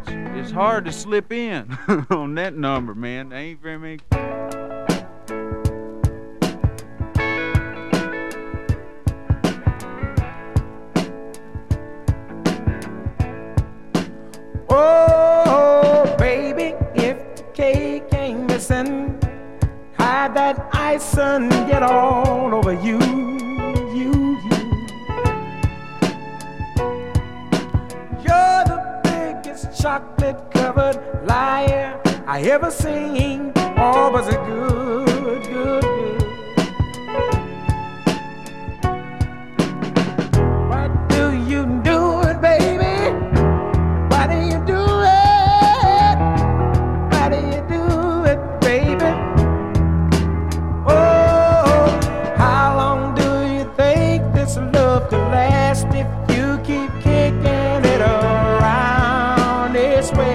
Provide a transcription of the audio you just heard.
It's hard to slip in on that number, man. There ain't very many. Oh, baby, if the cake ain't missing, hide that ice and get all over you. You're the biggest chocolate-covered liar I ever seen. Oh, was it good, good, good. Why do you do it, baby? Why do you do it? Why do you do it, baby? Oh, how long do you think this love could last if you keep kicking it around this way?